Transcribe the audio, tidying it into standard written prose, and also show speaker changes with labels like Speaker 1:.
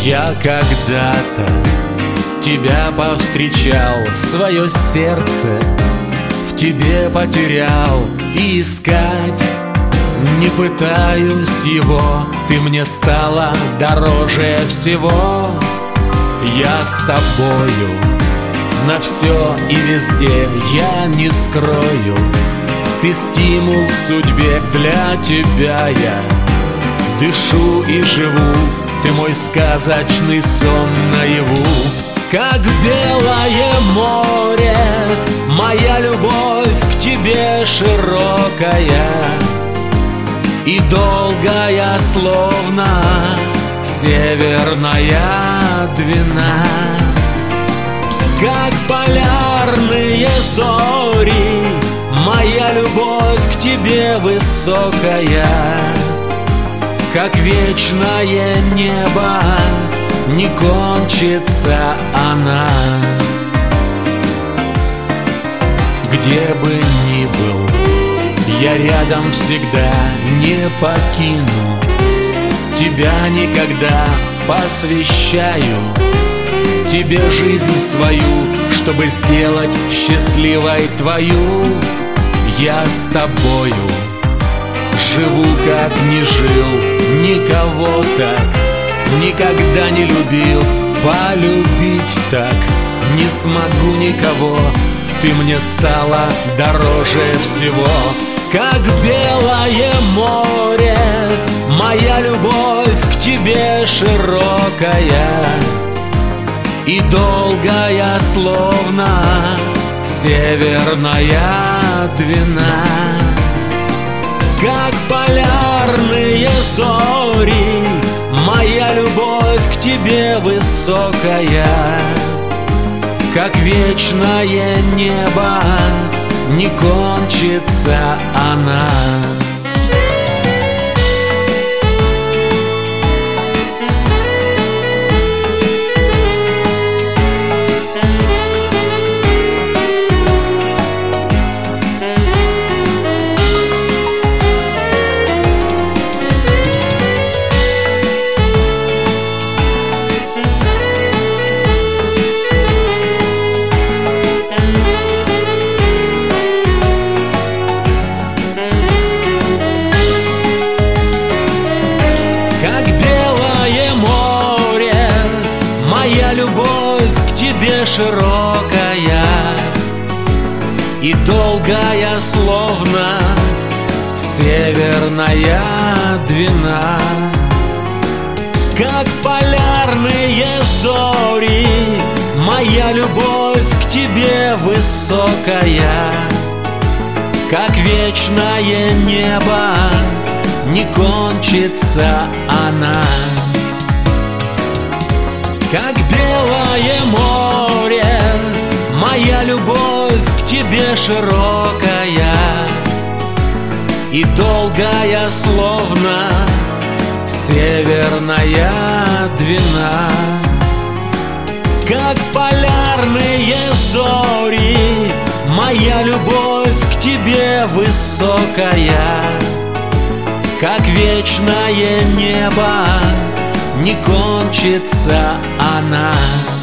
Speaker 1: Я когда-то тебя повстречал, свое сердце в тебе потерял, и искать не пытаюсь его. Ты мне стала дороже всего. Я с тобою на все и везде, я не скрою. Ты стимул в судьбе, для тебя я дышу и живу. Ты мой сказочный сон наяву. Как белое море, моя любовь к тебе широкая и долгая, словно северная двина. Как полярные зори, моя любовь к тебе высокая. Как вечное небо, не кончится она. Где бы ни был, я рядом всегда, не покину. Тебя никогда посвящаю тебе жизнь свою, чтобы сделать счастливой твою. Я с тобою живу, как не жил, никого так никогда не любил. Полюбить так не смогу никого. Ты мне стала дороже всего. Как белое море, моя любовь к тебе широкая и долгая, словно северная двина. Как полярные зори, моя любовь к тебе высокая. Как вечное небо, не кончится она. Как белое море, моя любовь к тебе широкая и долгая, словно северная двина. Как полярные зори, моя любовь к тебе высокая. Как вечное небо, не кончится она. Как белое море, моя любовь к тебе широкая и долгая, словно северная двина. Как полярные зори, моя любовь к тебе высокая. Как вечное небо, не кончится она.